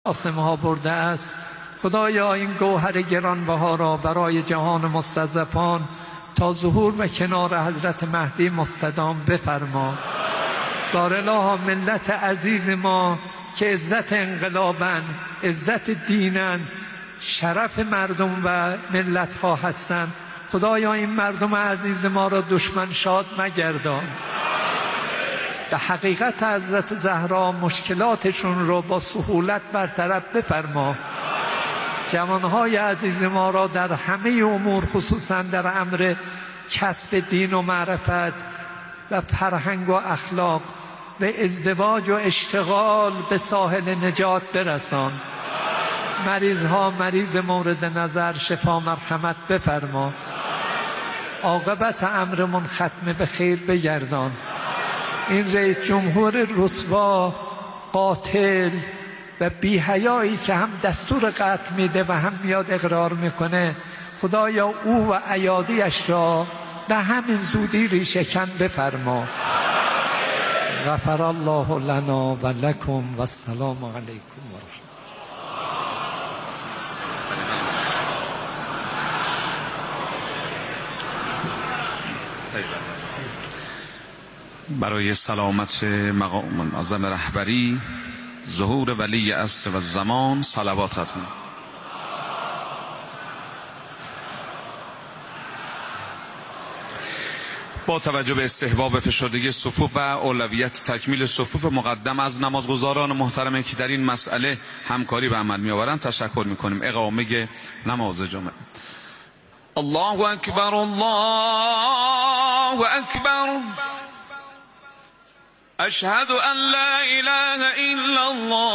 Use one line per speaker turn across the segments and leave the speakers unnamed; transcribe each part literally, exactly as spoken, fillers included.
آسمه ها برده است. خدایا این گوهر گرانبها را برای جهان مستضعفان تا ظهور و کنار حضرت مهدی مستدام بفرما. بارالله ملت عزیز ما که عزت انقلابن، عزت دینن، شرف مردم و ملت ها هستند، خدایا این مردم عزیز ما را دشمن شاد مگردان. در حقیقت حضرت زهرا مشکلاتشون رو با سهولت برطرف بفرما. جوانهای عزیز ما را در همه امور، خصوصا در امر کسب دین و معرفت و فرهنگ و اخلاق و ازدواج و اشتغال به ساحل نجات برسان. مریض ها مریض مورد نظر شفا مرحمت بفرما. عاقبت امرمون ختم به خیر بگردان. این رئیس جمهور رسوا، قاتل و بی‌حیایی که هم دستور قتل میده و هم میاد اقرار میکنه، خدایا او و ایادیش را به همین زودی ریشه‌کن بفرما. غفر الله لنا و لکم و السلام علیکم و رحمت.
برای سلامت مقام معظم رهبری، ظهور ولی عصر و زمان صلواتتون. با توجه به استحباب فشردگی صفوف و اولویت تکمیل صفوف مقدم از نمازگزاران محترم که در این مسئله همکاری به عمل می‌آورند تشکر می‌کنیم. اقامه نماز جمعه. الله اکبر، الله اکبر. اشهد ان لا اله الا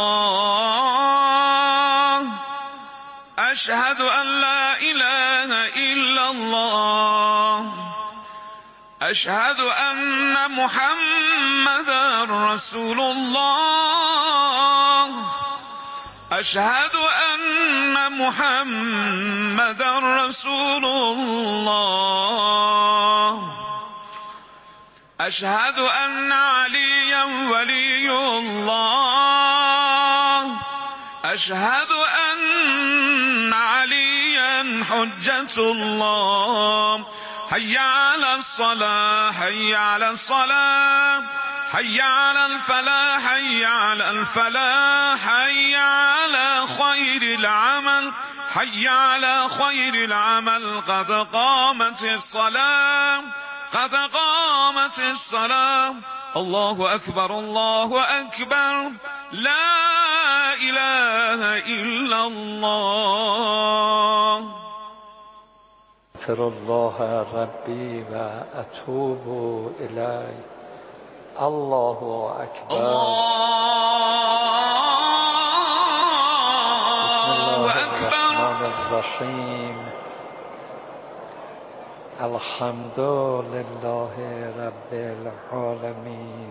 الله، اشهد ان لا اله الا الله، اشهد ان محمد رسول الله، اشهد ان محمد رسول الله، اشهد ان عليا ولي الله، اشهد ان عليا حجة الله. حي على الصلاة، حي على الصلاة، حي على الفلاح، حي على الفلاح، حي على خير العمل، حي على خير العمل. قد قامت الصلاة، قد قامت الصلاة. الله أكبر، الله أكبر. لا إله إلا الله.
استغفر الله ربي وأتوب إليه. الله أكبر.
الله أكبر.
بسم الله الرحمن الرحيم. الحمد لله رب العالمين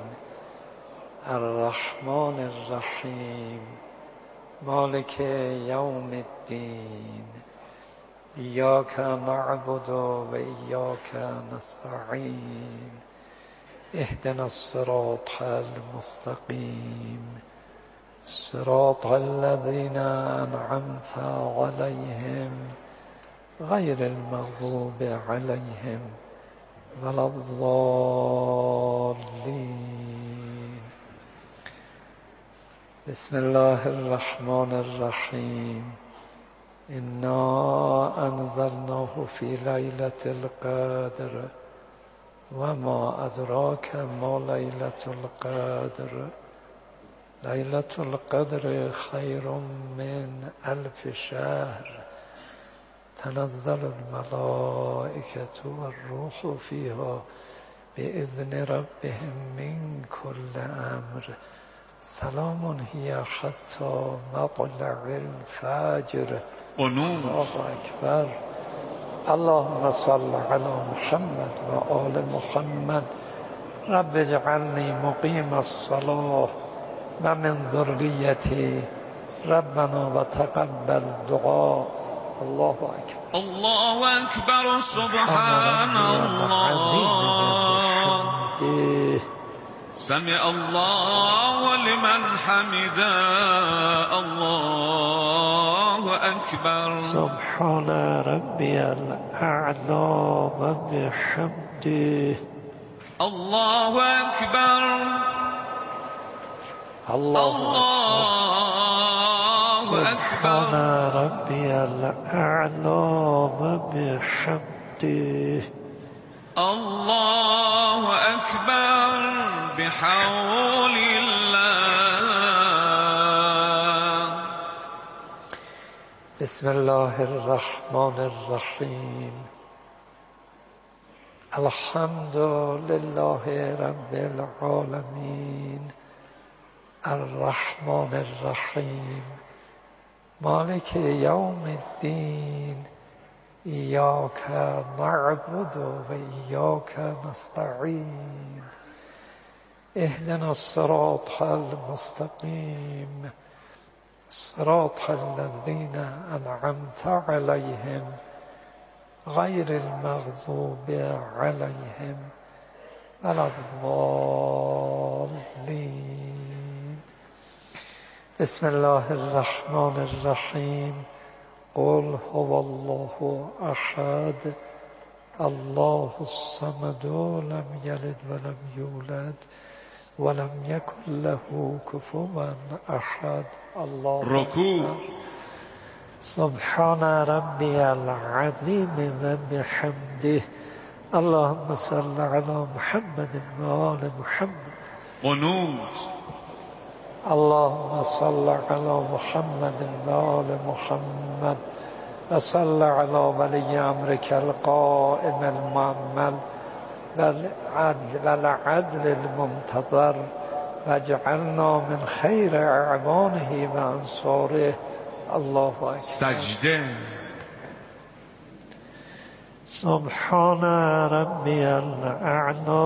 الرحمن الرحيم مالك يوم الدين. إياك نعبد وإياك نستعين. اهدنا الصراط المستقيم، صراط الذين أنعمت عليهم غير المغضوب عليهم ولا الضالين. بسم الله الرحمن الرحيم. إنا أنزلناه في ليلة القدر وما أدراك ما ليلة القدر. ليلة القدر خير من ألف شهر. تنزل الملائكة والروح فيها بإذن ربهم من كل أمر. سلام هي حتى مطلع الفجر.
قنوت.
الله أكبر. اللهم صل على محمد وآل محمد. رب اجعلني مقيم الصلاة ومن ذريتي ربنا وتقبل دعاء. الله أكبر.
الله أكبر. سبحان الله. سمع الله لمن حمده الله أكبر
سبحان ربي الأعلى وبحمده
الله أكبر
الله
أكبر
سبحان ربي الأعلى وبحمده
الله أكبر بحول الله.
بسم الله الرحمن الرحيم. الحمد لله رب العالمين الرحمن الرحيم مالك يوم الدين إياك نعبد وإياك نستعين اهدنا الصراط المستقيم صراط الذين أنعمت عليهم غير المغضوب عليهم ولا الضالين. بسم الله الرحمن الرحيم. قل هو الله أحد الله الصمد لم يلد ولم يولد ولم يكن له كفوا أحد. الله
ركوع.
سبحان ربي العظيم وبحمده. اللهم صل على محمد وآل محمد.
قنوت.
اللهم صل على محمد وآل محمد وصل على ولي أمرك القائم المؤمل والعدل المنتظر واجعلنا من خير أعوانه وأنصاره. الله أكبر.
سجده.
سبحان ربي الأعلى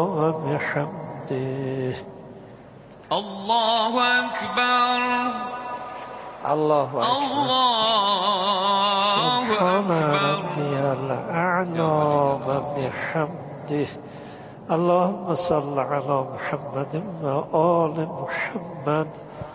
وبحمده.
الله أكبر.
الله أكبر.
الله
سبحان
أكبر.
ربي الأعلى وبحمده. اللهم صل على محمد وآل محمد.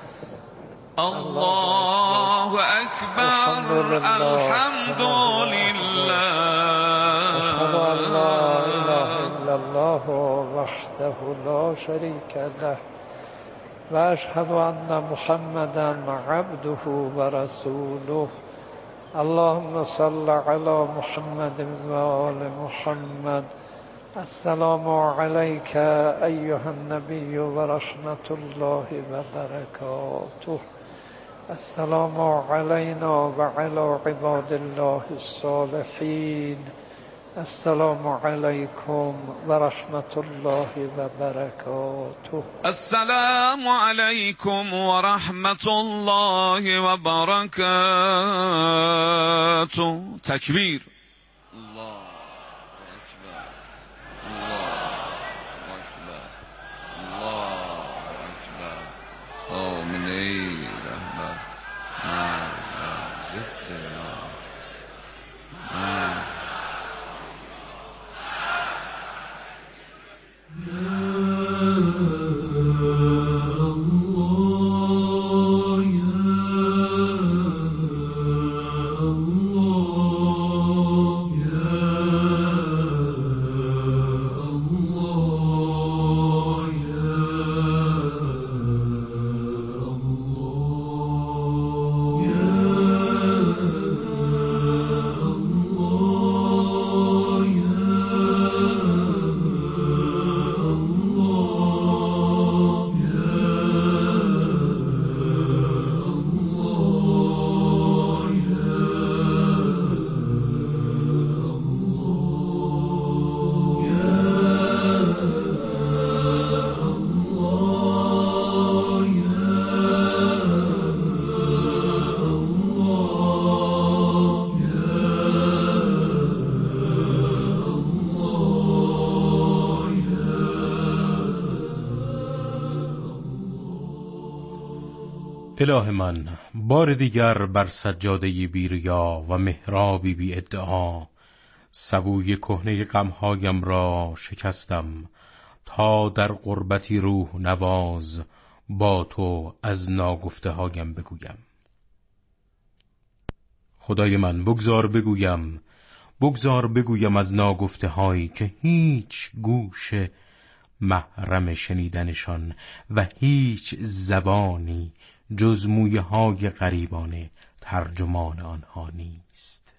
الله أكبر. الحمد لله.
أشهد أن لا إله إلا الله وحده لا شريك له وأشهد أن محمدا عبده ورسوله. اللهم صل على محمد وآل محمد. السلام عليك أيها النبي ورحمة الله وبركاته. السلام علينا وعلى عباد الله الصالحين. السلام عليكم ورحمة الله وبركاته.
السلام عليكم ورحمة الله وبركاته. تكبير. الله أكبر. الله أكبر. الله أكبر. آمين ای رحمت.
اله من، بار دیگر بر سجاده بیریا و محرابی بی ادعا سبوی کهنه غمهایم را شکستم تا در غربتی روح نواز با تو از ناگفته هایم بگویم. خدای من بگذار بگویم، بگذار بگویم از ناگفته هایی که هیچ گوش محرم شنیدنشان و هیچ زبانی جز مویه های غریبانه ترجمان آنها نیست.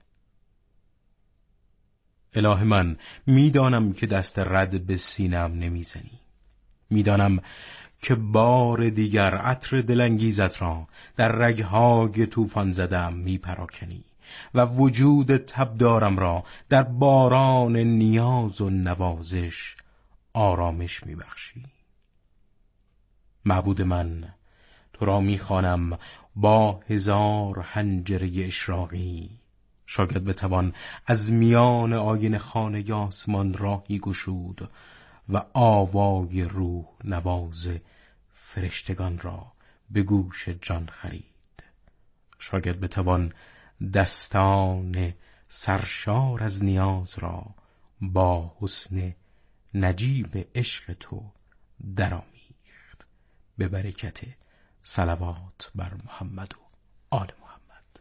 اله من، میدانم که دست رد به سینم نمیزنی، میدانم که بار دیگر عطر دلانگیزت را در رگهای طوفان زدم میپراکنی و وجود تبدارم را در باران نیاز و نوازش آرامش میبخشی. معبود من، تو را میخوانم با هزار حنجره اشراقی، شاید بتوان از میان آینه خانه آسمان راهی گشود و آوای روح نواز فرشتگان را به گوش جان خرید. شاید بتوان دستان سرشار از نیاز را با حسن نجیب عشق تو درآمیخت. به برکت صلوات بر محمد و آل محمد.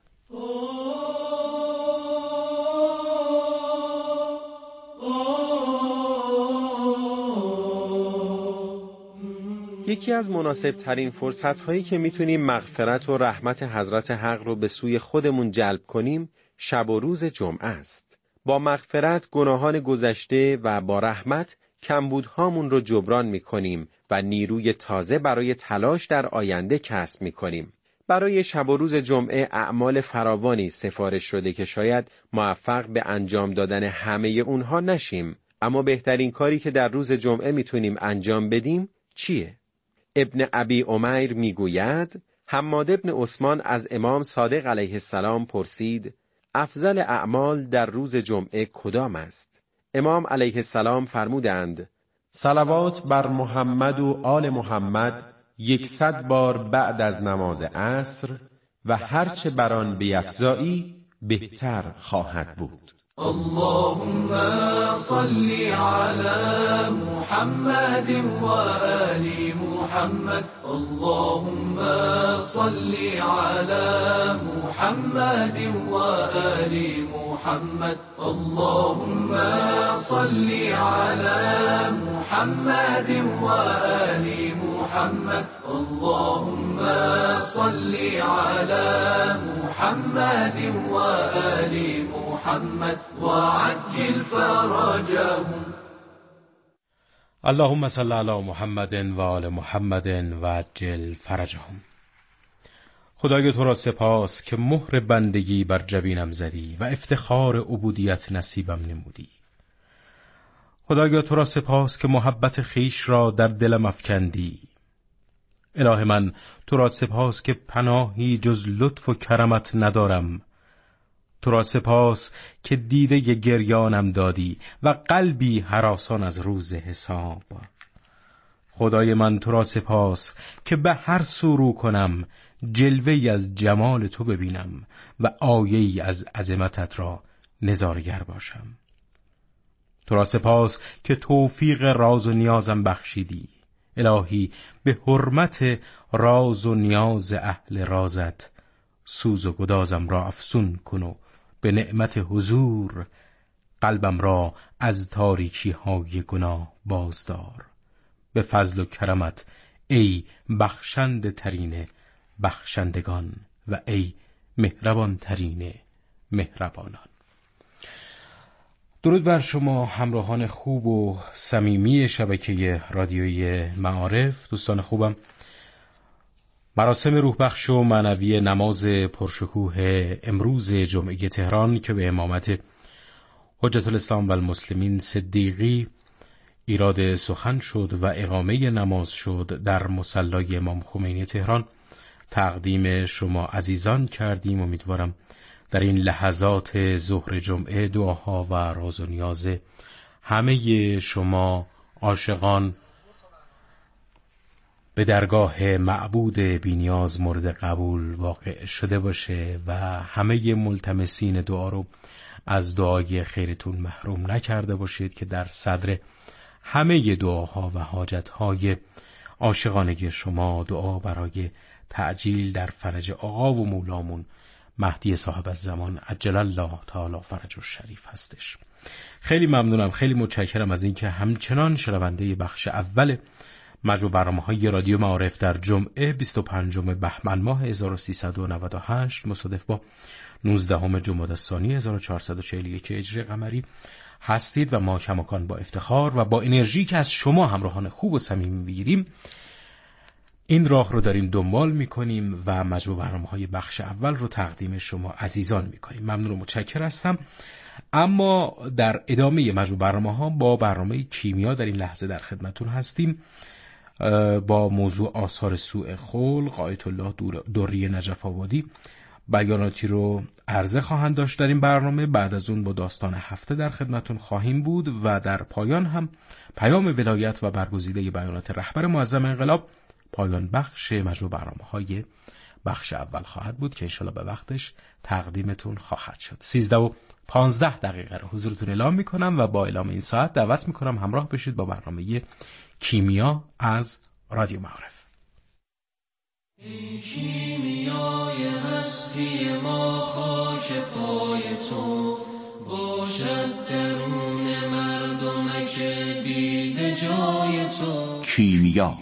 یکی از مناسب ترین فرصت هایی که میتونیم مغفرت و رحمت حضرت حق رو به سوی خودمون جلب کنیم شب و روز جمعه است. با مغفرت گناهان گذشته و با رحمت کمبودهامون رو جبران میکنیم و نیروی تازه برای تلاش در آینده کسب میکنیم. برای شب و روز جمعه اعمال فراوانی سفارش شده که شاید موفق به انجام دادن همه اونها نشیم، اما بهترین کاری که در روز جمعه میتونیم انجام بدیم چیه؟ ابن ابی عمیر میگوید حماد ابن عثمان از امام صادق علیه السلام پرسید افضل اعمال در روز جمعه کدام است؟ امام علیه السلام فرمودند صلوات بر محمد و آل محمد یکصد بار بعد از نماز عصر و هرچه بر آن بیفزایی بهتر خواهد بود.
اللهم صل على محمد وآل محمد. اللهم صل على محمد وآل محمد. اللهم صل على محمد وآل محمد. اللهم صل على محمد وآل محمد وعجل فرجهم.
اللهم صل علی محمد و آل محمد و عجل فرجهم. خدای تو را سپاس که مهر بندگی بر جبینم زدی و افتخار عبودیت نصیبم نمودی. خدایا تو را سپاس که محبت خیش را در دلم افکندی. اله من، تو را سپاس که پناهی جز لطف و کرمت ندارم. تو را سپاس که دیده گریانم دادی و قلبی هراسان از روز حساب. خدای من، تو را سپاس که به هر سو رو کنم جلوه‌ای از جمال تو ببینم و آیه‌ای از عظمتت را نظارگر باشم. تو را سپاس که توفیق راز و نیازم بخشیدی. الهی به حرمت راز و نیاز اهل رازت سوز و گدازم را افسون کن و به نعمت حضور قلبم را از تاریکی های گناه بازدار. به فضل و کرمت ای بخشنده ترین بخشندگان و ای مهربان ترین مهربانان. درود بر شما همراهان خوب و صمیمی شبکه رادیویی معارف. دوستان خوبم، مراسم روح بخش و معنوی نماز پرشکوه امروز جمعه تهران که به امامت حجت الاسلام و المسلمین صدیقی ایراد سخن شد و اقامه نماز شد در مصلی امام خمینی تهران تقدیم شما عزیزان کردیم. امیدوارم در این لحظات ظهر جمعه دعاها و راز و نیاز همه شما عاشقان به درگاه معبود بی‌نیاز مورد قبول واقع شده باشه و همه ملتمسین دعا رو از دعای خیرتون محروم نکرده باشید که در صدر همه دعاها و حاجتهای عاشقانگی شما، دعا برای تعجیل در فرج آقا و مولامون مهدی صاحب الزمان عجل الله تعالی فرجه الشریف هستش. خیلی ممنونم، خیلی متشکرم از اینکه همچنان شنونده بخش اول مجموع برنامه‌های رادیو معارف در جمعه بیست و پنجم بهمن ماه هزار و سیصد و نود و هشت مصادف با نوزدهم جمادی الثانی هزار و چهارصد و چهل و یک هجری قمری هستید و ما کماکان با افتخار و با انرژی که از شما همراهان خوب و صمیمی می‌گیریم این راه رو داریم دنبال می‌کنیم و مجموع برنامه‌های بخش اول رو تقدیم شما عزیزان می‌کنیم. ممنون و متشکر هستم. اما در ادامه مجموع برنامه‌ها با برنامه کیمیا در این لحظه در خدمتتون هستیم با موضوع آثار سوء خلق. آیت الله دری نجف آبادی بیاناتی رو عرضه خواهند داشت در این برنامه. بعد از اون با داستان هفته در خدمتتون خواهیم بود و در پایان هم پیام ولایت و برگزیده بیانات رهبر معظم انقلاب پایان بخش مجموع برنامه‌های بخش اول خواهد بود که انشالله به وقتش تقدیمتون خواهد شد. سیزده و پانزده دقیقه رو حضورتون اعلام میکنم و با اعلام این ساعت دعوت میکنم همراه بشید با برنامه کیمیا از رادیو معارف.
کیمیای هستی ما خاک پای تو باشد درون مردمک دیده جای تو.
کیمیا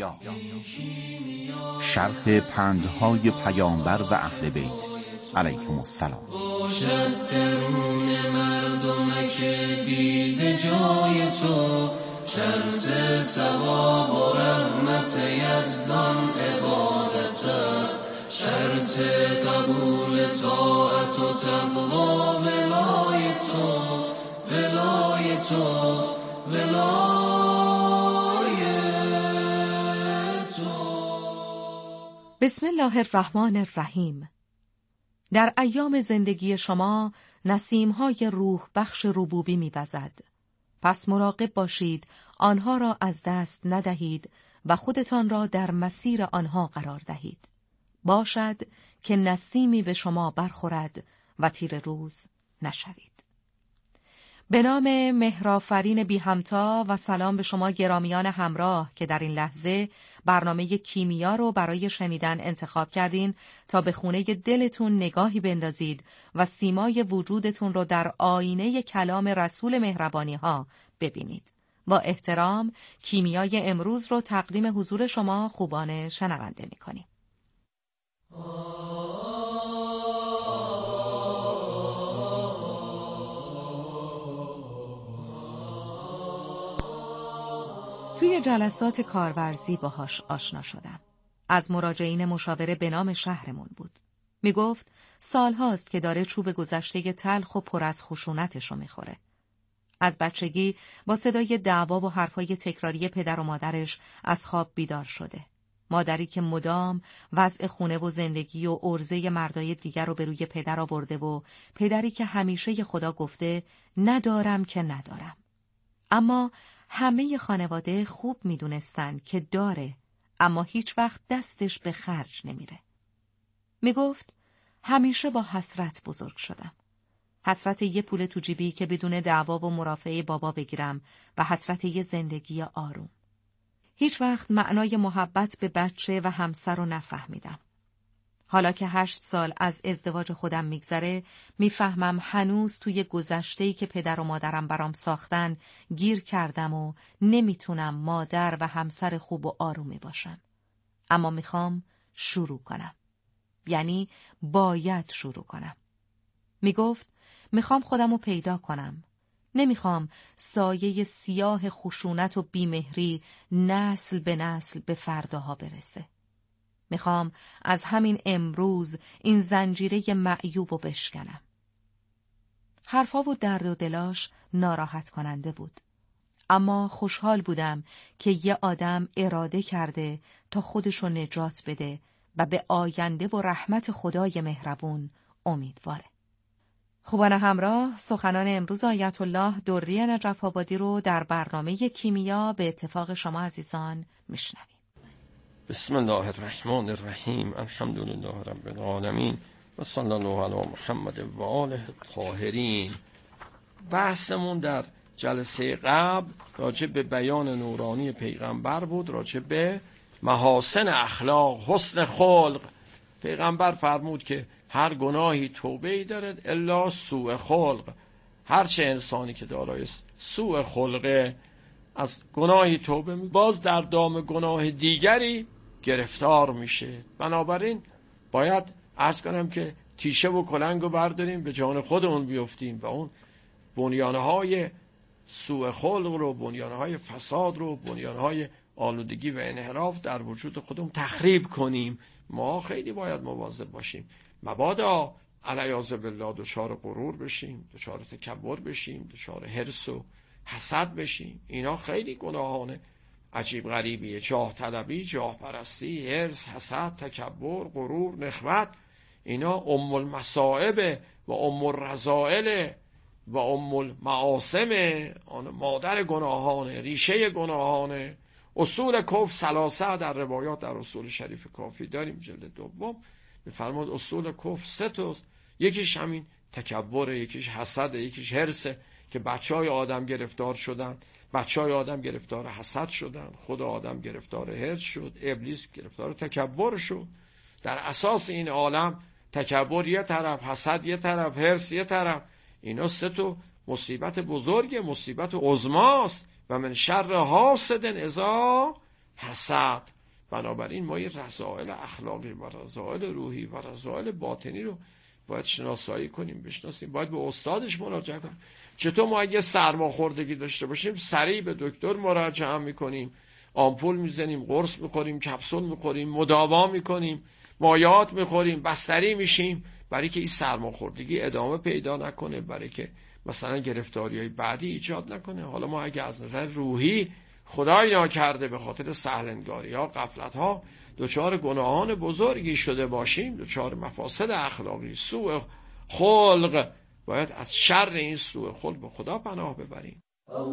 شرح پندهای پیامبر و اهل بیت علیهم السلام.
باشد درون مردمک دیده جای تو شرط ثواب و رحمت یزدان عبادت است، شرط قبول طاعت و تقوا ولای تو ولای تو ولای تو.
بسم الله الرحمن الرحیم. در ایام زندگی شما نسیم‌های روح بخش ربوبی می‌وزد. پس مراقب باشید آنها را از دست ندهید و خودتان را در مسیر آنها قرار دهید. باشد که نسیمی به شما برخورد و تیر روز نشوید. به نام مهرآفرین بی همتا و سلام به شما گرامیان همراه که در این لحظه برنامه کیمیا رو برای شنیدن انتخاب کردین تا به خونه دلتون نگاهی بندازید و سیمای وجودتون رو در آینه کلام رسول مهربانی ها ببینید. با احترام کیمیای امروز رو تقدیم حضور شما خوبان شنونده می‌کنیم. توی جلسات کارورزی باهاش آشنا شدم. از مراجعین مشاوره به نام شهرمون بود. میگفت سالهاست که داره چوب گذشته تلخ و پر از خشونتشو میخوره. از بچگی با صدای دعوا و حرفای تکراری پدر و مادرش از خواب بیدار شده. مادری که مدام وضع خونه و زندگی و عرضه مردای دیگر رو به روی پدر آورده و پدری که همیشه خدا گفته ندارم که ندارم. اما همه خانواده خوب میدونستن که داره، اما هیچ وقت دستش به خرج نمیره. میگفت همیشه با حسرت بزرگ شدم. حسرت یه پول تو جیبی که بدون دعوا و مرافعه بابا بگیرم و حسرت یه زندگی آروم. هیچ وقت معنای محبت به بچه و همسر رو نفهمیدم. حالا که هشت سال از ازدواج خودم میگذره میفهمم هنوز توی گذشته‌ای که پدر و مادرم برام ساختن گیر کردم و نمیتونم مادر و همسر خوب و آرومی باشم. اما میخوام شروع کنم. یعنی باید شروع کنم. میگفت میخوام خودمو پیدا کنم. نمیخوام سایه سیاه خشونت و بیمهری نسل به نسل به فرداها برسه. میخوام از همین امروز این زنجیره معیوبو بشکنم. حرفا و درد و دلاش ناراحت کننده بود. اما خوشحال بودم که یه آدم اراده کرده تا خودشو نجات بده و به آینده و رحمت خدای مهربون امیدواره. خوبان همراه، سخنان امروز آیت الله دری نجف آبادی رو در برنامه کیمیا به اتفاق شما عزیزان میشنویم.
بسم الله الرحمن الرحیم. الحمد لله رب العالمین و صلی الله علی محمد و آله الطاهرین. بحثمون در جلسه قبل راجع به بیان نورانی پیغمبر بود، راجع به محاسن اخلاق، حسن خلق. پیغمبر فرمود که هر گناهی توبه‌ای دارد الا سوء خلق. هر چه انسانی که دارای سوء خلقه از گناهی توبه می باز در دام گناه دیگری گرفتار میشه. بنابراین باید عرض کنم که تیشه و کلنگ رو برداریم به جان خودمون بیفتیم و اون بنیانهای سوء خلق رو، بنیانهای فساد رو، بنیانهای آلودگی و انحراف در وجود خودمون تخریب کنیم. ما خیلی باید مواظب باشیم مبادا علیاذ بالله دچار غرور بشیم، دچار تکبر بشیم، دچار حرص و حسد بشیم. اینا خیلی گناهان عجیب غریبیه. جاه طلبی، جاه پرستی، حرص، حسد، تکبر، غرور، نخوت، اینا ام المصائب و ام الرذائل و ام المعاصم، مادر گناهان، ریشه گناهان. اصول کفر ثلاثه در روایات در اصول شریف کافی داریم جلد دوم می‌فرماد اصول کفر سه تاست. یکیش همین تکبر، یکیش حسد، یکیش حرصه که بچهای آدم گرفتار شدن. بچهای آدم گرفتار حسد شدن، خود آدم گرفتار حرص شد، ابلیس گرفتار تکبر شد. در اساس این عالم تکبر یه طرف، حسد یه طرف، حرص یه طرف. اینا سه تا مصیبت بزرگ، مصیبت عظماست. و من شر حاسد اذا حسد. بنابراین ما یه رذائل اخلاقی و رذائل روحی و رذائل باطنی رو باید شناسایی کنیم، بشناسیم، باید به استادش مراجعه کنیم. چطور ما اگه سرماخوردگی داشته باشیم سریع به دکتر مراجعه میکنیم، آمپول میزنیم، قرص میخوریم، کپسول میخوریم، مداوا میکنیم، مایعات میخوریم، بستری میشیم، برای که این سرماخوردگی ادامه پیدا نکنه، برای که مثلا گرفتاری‌های بعدی ایجاد نکنه. حالا ما اگه از نظر روحی خدای ناکرده به خاطر سهلنگاری‌ها، غفلت‌ها دچار گناهان بزرگی شده باشیم، دچار مفاسد اخلاقی، سوء خلق، باید از شر این سوء خلق به خدا پناه ببریم.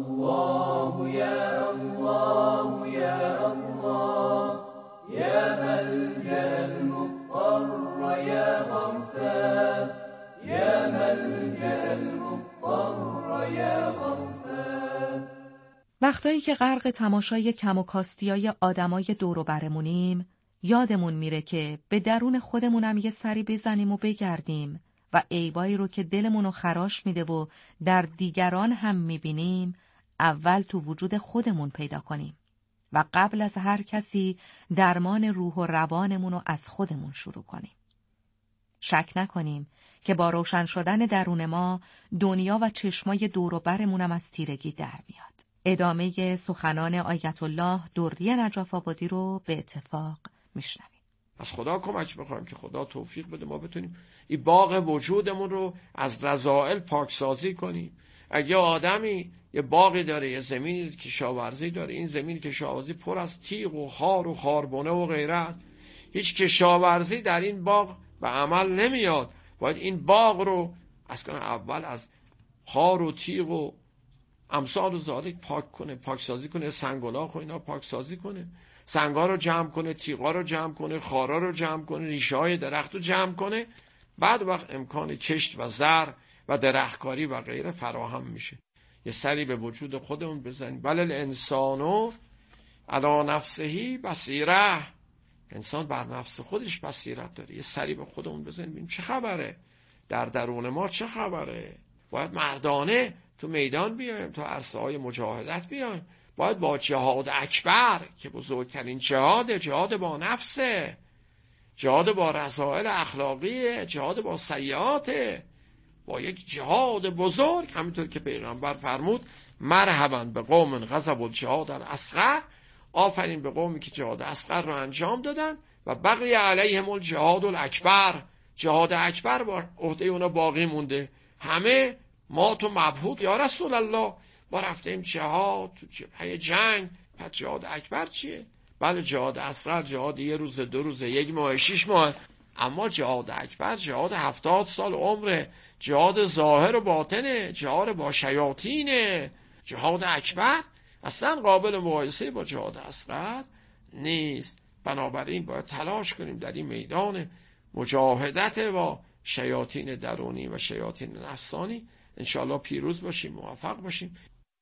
الله یا الله یا الله یا ملجأ المضطر یا غفار یا ملجأ المضطر یا غفار.
وقتایی که غرق تماشای کم و کاستیای آدمای دور و برمونیم، یادمون میره که به درون خودمونم یه سری بزنیم و بگردیم و عیبایی رو که دلمونو خراش میده و در دیگران هم میبینیم اول تو وجود خودمون پیدا کنیم و قبل از هر کسی درمان روح و روانمون رو از خودمون شروع کنیم. شک نکنیم که با روشن شدن درون ما دنیا و چشمای دور و برمونم از تیرگی در میاد. ادامه سخنان آیت الله دردی نجف آبادی رو به اتفاق میشنویم.
از خدا کمک میخوایم که خدا توفیق بده ما بتونیم این باغ وجودمون رو از رذائل پاکسازی کنیم. اگه آدمی یه باغی داره، یه زمینی کشاورزی داره، این زمین کشاورزی پر از تیغ و خار و خاربونه و غیره، هیچ کشاورزی در این باغ به عمل نمیاد. باید این باغ رو از کنه اول از خار و تیغ و امثال و ذالک پاک کنه، پاکسازی کنه، سنگلاخ و اینا پاکسازی کنه، سنگا رو جمع کنه، تیغا رو جمع کنه، خارا رو جمع کنه، ریشه های درخت رو جمع کنه. بعد وقت امکان کشت و زر و درختکاری و غیره فراهم میشه. یه سری به وجود خودمون بزنیم. بل الانسانو علی نفسه بصیره. انسان بر نفس خودش بصیرت داره. یه سری به خودمون بزنیم ببینیم چه خبره، در درون ما چه خبره. باید مردانه تو میدان بیایم، تو عرصه های مجاهدت بیایم. باید با جهاد اکبر که بزرگترین جهاد، جهاد با نفسه، جهاد با رذائل اخلاقیه، جهاد با سیئاته، با یک جهاد بزرگ، همینطور که پیغمبر فرمود مرحبا به قوم غضب الجهاد الاصغر، آفرین به قومی که جهاد اصغر رو انجام دادن و بقی علیهم الجهاد الاکبر، جهاد اکبر با عهده اونا باقی مونده. همه ما تو مبهوت یا رسول الله ما رفتیم جهاد، تو جبهه جنگ، پس جهاد اکبر چیه؟ بله جهاد اصغر جهاد یه روز، دو روز، یک ماه، شش ماه، اما جهاد اکبر جهاد هفتاد سال عمره، جهاد ظاهر و باطنه، جهاد با شیاطینه. جهاد اکبر اصلا قابل مقایسه با جهاد اصغر نیست. بنابراین باید تلاش کنیم در این میدان مجاهدت با شیاطین درونی و شیاطین نفسانی انشاءالله پیروز باشیم، موفق باشیم.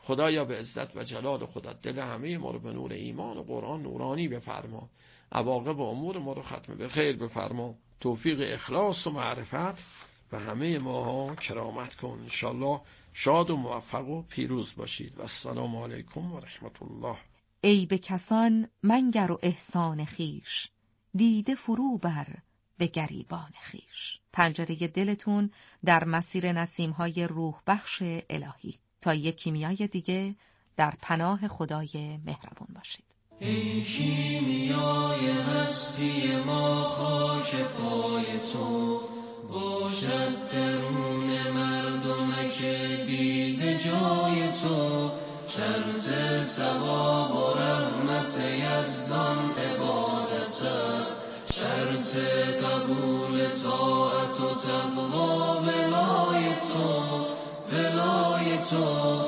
خدایا به عزت و جلال خودت دل همه ما رو به نور ایمان و قرآن نورانی بفرما، عواقب و امور ما رو ختم به خیر بفرما، توفیق اخلاص و معرفت و همه ماها کرامت کن. انشالله شاد و موفق و پیروز باشید و السلام علیکم و رحمت الله.
ای به کسان منگر و احسان خیش، دیده فرو بر به گریبان خیش. پنجره دلتون در مسیر نسیم‌های روح بخش الهی. تا یک کیمیای دیگه در پناه خدای مهربون باشید.
ای کیمیای هستی ما، خاک پای تو باشد درون مردمک دیده جای تو. شرط ثواب و رحمت یزدان عبادت است، شرط قبول طاعت و تقوا ولای تو، ولای تو،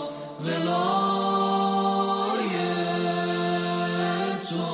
ولای تو.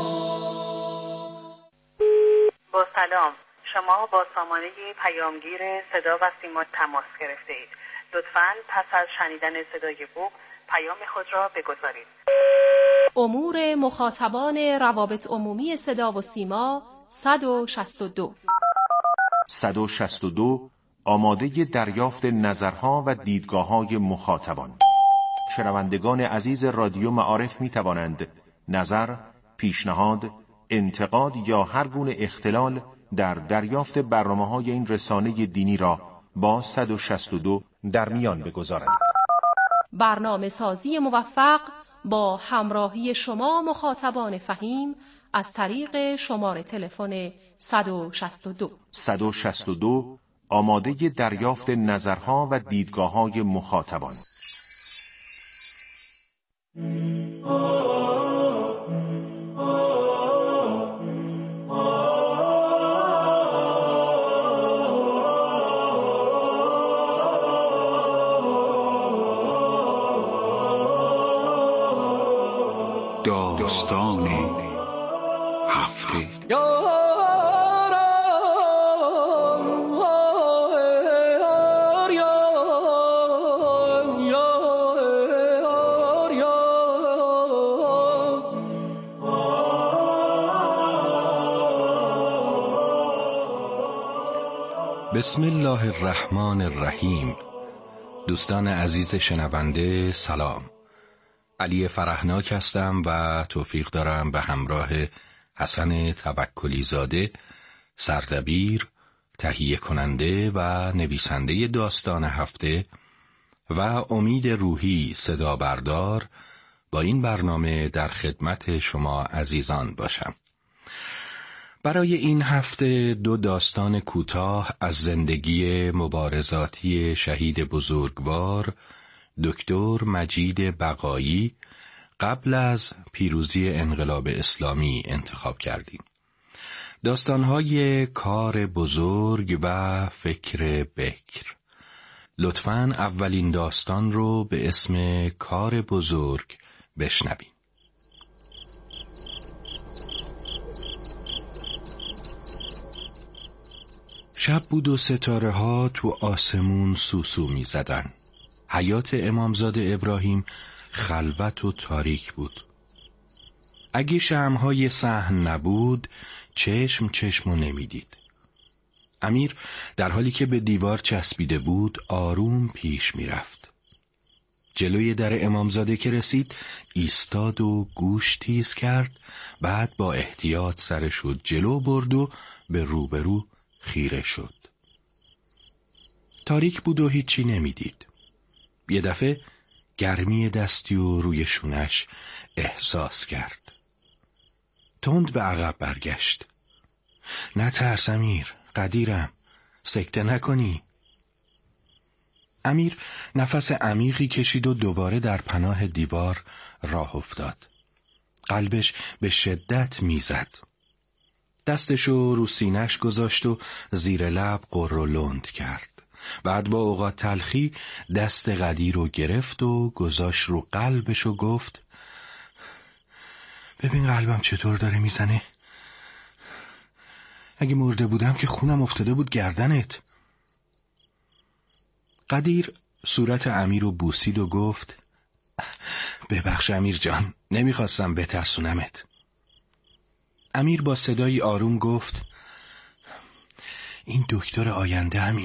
با سلام، شما با سامانه پیامگیر صدا و سیما تماس گرفته اید. لطفاً پس از شنیدن صدای بوق پیام خود را بگذارید.
امور مخاطبان روابط عمومی صدا و سیما صد و شصت و دو.
صد و شصت و دو آماده دریافت نظرها و دیدگاه‌های مخاطبان. شنوندگان عزیز رادیو معارف می توانند نظر، پیشنهاد، انتقاد یا هر گونه اختلال در دریافت برنامه‌های این رسانه دینی را با صد و شصت و دو در میان بگذارند.
برنامه سازی موفق با همراهی شما مخاطبان فهیم از طریق شماره تلفن صد و شصت و دو.
صد و شصت و دو آماده دریافت نظرها و دیدگاه‌های مخاطبان.
داستان هفته.
بسم الله الرحمن الرحیم. دوستان عزیز شنونده سلام. علی فرحناک هستم و توفیق دارم به همراه حسن توکلی زاده، سردبیر، تهیه کننده و نویسنده داستان هفته و امید روحی صدا بردار با این برنامه در خدمت شما عزیزان باشم. برای این هفته دو داستان کوتاه از زندگی مبارزاتی شهید بزرگوار دکتر مجید بقایی قبل از پیروزی انقلاب اسلامی انتخاب کردیم. داستان‌های کار بزرگ و فکر بکر. لطفاً اولین داستان رو به اسم کار بزرگ بشنویم. شب بود و ستاره ها تو آسمون سوسو می زدن. حیات امامزاده ابراهیم خلوت و تاریک بود. اگه شمع‌های صحن نبود چشم چشمو نمیدید. امیر در حالی که به دیوار چسبیده بود آروم پیش میرفت. جلوی در امامزاده که رسید ایستاد و گوش تیز کرد، بعد با احتیاط سرشو جلو برد و به روبرو خیره شد. تاریک بود و هیچی نمیدید. یه دفعه گرمی دستی و روی شونش احساس کرد. تند به عقب برگشت. نه ترس امیر، قدیرم، سکته نکنی. امیر نفس عمیقی کشید و دوباره در پناه دیوار راه افتاد. قلبش به شدت میزد. دستشو رو سینه‌اش گذاشت و زیر لب قر و لند کرد. بعد با اوقات تلخی دست قدیر رو گرفت و گذاشت رو قلبش و گفت ببین قلبم چطور داره میزنه. اگه مرده بودم که خونم افتاده بود گردنت. قدیر صورت امیر رو بوسید و گفت ببخش امیر جان، نمیخواستم بترسونمت. امیر با صدایی آروم گفت این دکتر آینده هم